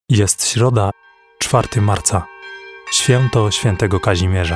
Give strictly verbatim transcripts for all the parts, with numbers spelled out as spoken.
Jest środa, czwartego marca, święto świętego Kazimierza.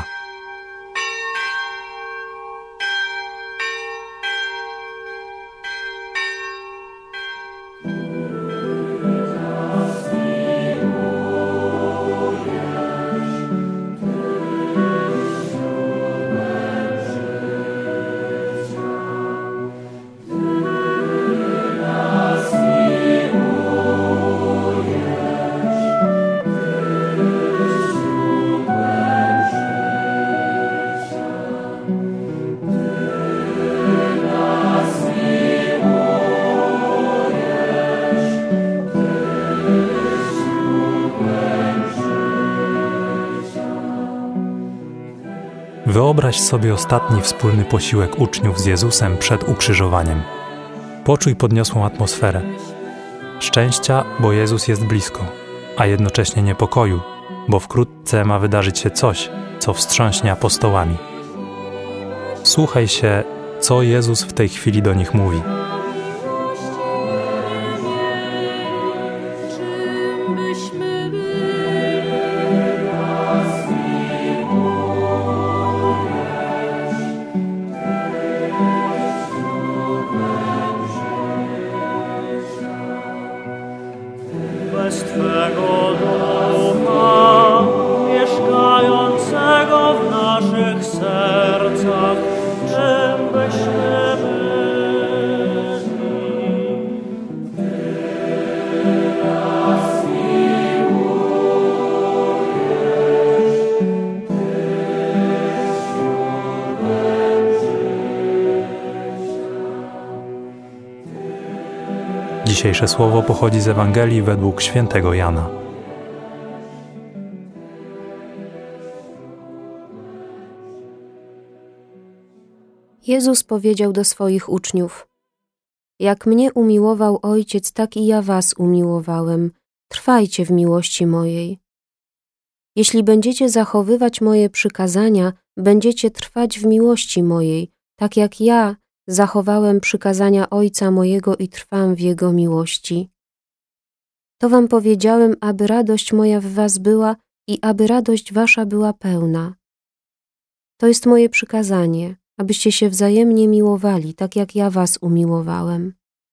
Wyobraź sobie ostatni wspólny posiłek uczniów z Jezusem przed ukrzyżowaniem. Poczuj podniosłą atmosferę. Szczęścia, bo Jezus jest blisko, a jednocześnie niepokoju, bo wkrótce ma wydarzyć się coś, co wstrząśnie apostołami. Słuchaj się, co Jezus w tej chwili do nich mówi. Bez Twego Ducha, mieszkającego w naszych sercach, czym byśmy byli? Ty nas miłujesz, Ty źródłem życia. Dzisiejsze słowo pochodzi z Ewangelii według świętego Jana. Jezus powiedział do swoich uczniów: Jak mnie umiłował Ojciec, tak i ja was umiłowałem. Trwajcie w miłości mojej. Jeśli będziecie zachowywać moje przykazania, będziecie trwać w miłości mojej, tak jak ja zachowałem przykazania Ojca mojego i trwam w Jego miłości. To wam powiedziałem, aby radość moja w was była i aby radość wasza była pełna. To jest moje przykazanie, abyście się wzajemnie miłowali, tak jak ja was umiłowałem.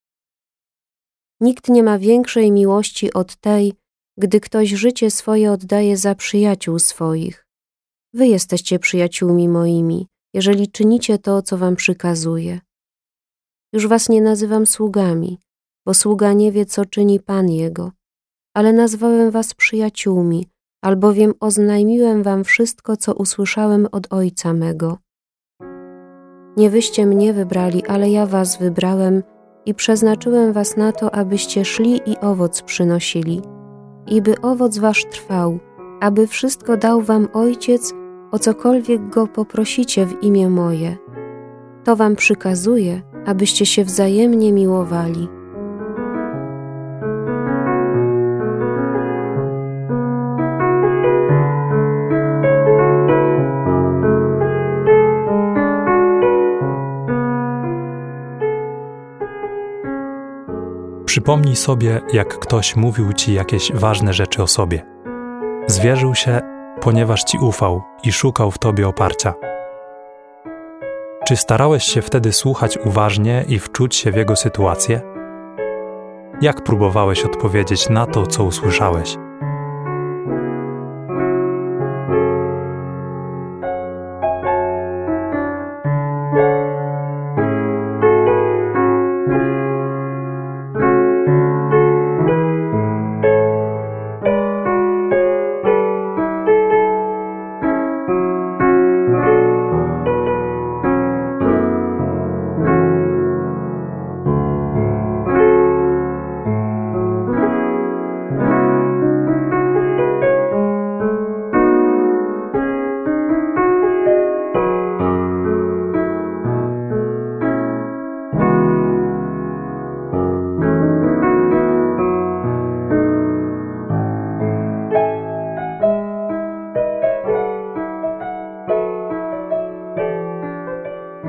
Nikt nie ma większej miłości od tej, gdy ktoś życie swoje oddaje za przyjaciół swoich. Wy jesteście przyjaciółmi moimi, jeżeli czynicie to, co wam przykazuję. Już was nie nazywam sługami, bo sługa nie wie, co czyni Pan jego, ale nazwałem was przyjaciółmi, albowiem oznajmiłem wam wszystko, co usłyszałem od Ojca mego. Nie wyście mnie wybrali, ale ja was wybrałem i przeznaczyłem was na to, abyście szli i owoc przynosili, i by owoc wasz trwał, aby wszystko dał wam Ojciec, o cokolwiek Go poprosicie w imię moje. To wam przykazuję, abyście się wzajemnie miłowali. Przypomnij sobie, jak ktoś mówił ci jakieś ważne rzeczy o sobie. Zwierzył się, ponieważ ci ufał i szukał w tobie oparcia. Czy starałeś się wtedy słuchać uważnie i wczuć się w jego sytuację? Jak próbowałeś odpowiedzieć na to, co usłyszałeś?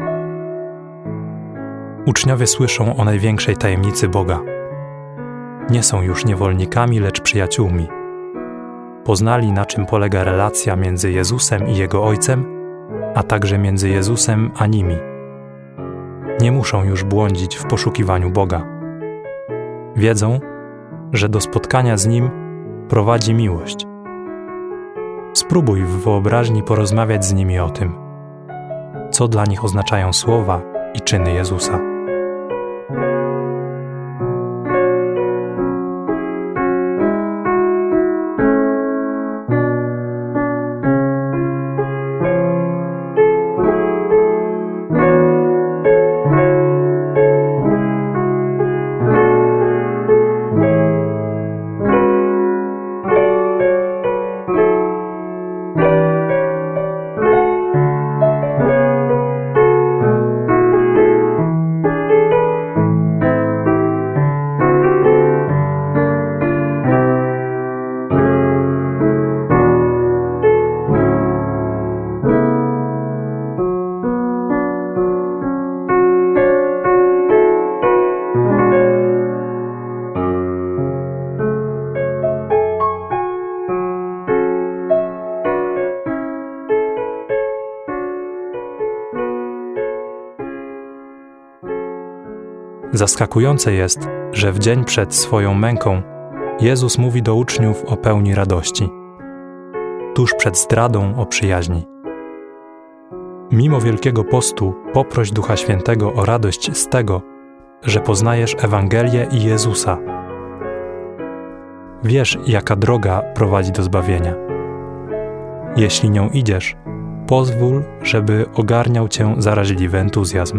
Uczniowie słyszą o największej tajemnicy Boga. Nie są już niewolnikami, lecz przyjaciółmi. Poznali, na czym polega relacja między Jezusem i Jego Ojcem, a także między Jezusem a nimi. Nie muszą już błądzić w poszukiwaniu Boga. Wiedzą, że do spotkania z Nim prowadzi miłość. Spróbuj w wyobraźni porozmawiać z nimi o tym, co dla nich oznaczają słowa i czyny Jezusa. Zaskakujące jest, że w dzień przed swoją męką Jezus mówi do uczniów o pełni radości, tuż przed zdradą o przyjaźni. Mimo Wielkiego Postu poproś Ducha Świętego o radość z tego, że poznajesz Ewangelię i Jezusa. Wiesz, jaka droga prowadzi do zbawienia. Jeśli nią idziesz, pozwól, żeby ogarniał cię zaraźliwy entuzjazm.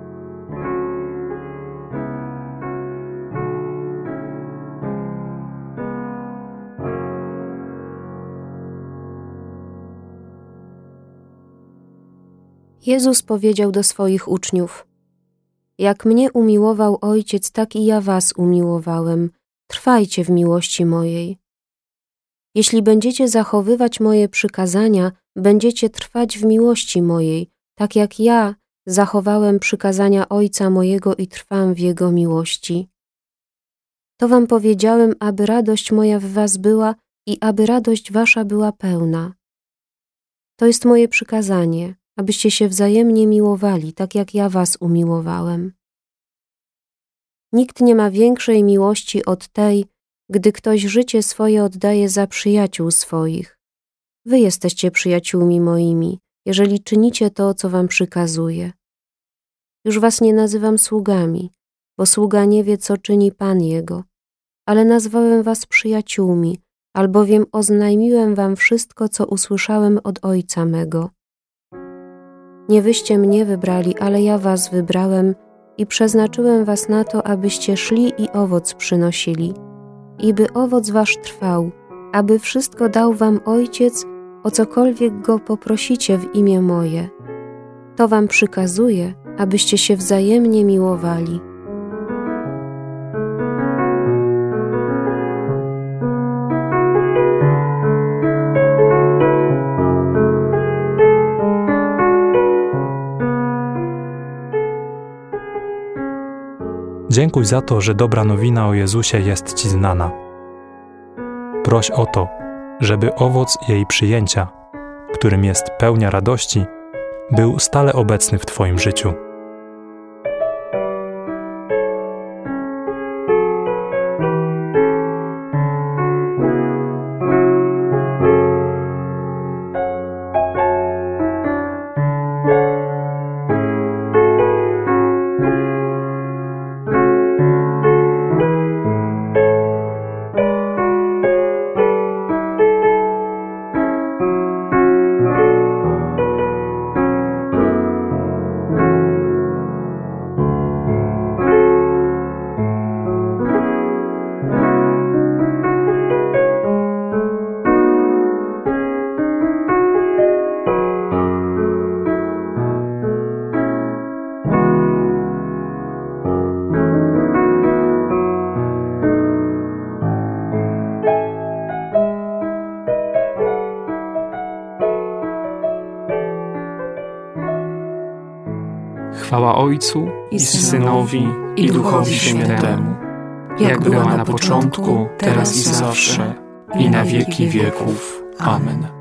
Jezus powiedział do swoich uczniów: Jak mnie umiłował Ojciec, tak i ja was umiłowałem. Trwajcie w miłości mojej. Jeśli będziecie zachowywać moje przykazania, będziecie trwać w miłości mojej, tak jak ja zachowałem przykazania Ojca mojego i trwam w Jego miłości. To wam powiedziałem, aby radość moja w was była i aby radość wasza była pełna. To jest moje przykazanie, abyście się wzajemnie miłowali, tak jak ja was umiłowałem. Nikt nie ma większej miłości od tej, gdy ktoś życie swoje oddaje za przyjaciół swoich. Wy jesteście przyjaciółmi moimi, jeżeli czynicie to, co wam przykazuję. Już was nie nazywam sługami, bo sługa nie wie, co czyni Pan jego, ale nazwałem was przyjaciółmi, albowiem oznajmiłem wam wszystko, co usłyszałem od Ojca mego. Nie wyście mnie wybrali, ale ja was wybrałem i przeznaczyłem was na to, abyście szli i owoc przynosili, i by owoc wasz trwał, aby wszystko dał wam Ojciec, o cokolwiek Go poprosicie w imię moje. To wam przykazuję, abyście się wzajemnie miłowali. Dziękuj za to, że dobra nowina o Jezusie jest ci znana. Proś o to, żeby owoc jej przyjęcia, którym jest pełnia radości, był stale obecny w twoim życiu. Chwała Ojcu i Synowi i Duchowi Świętemu, jak była na początku, teraz i zawsze, i na wieki wieków. Amen.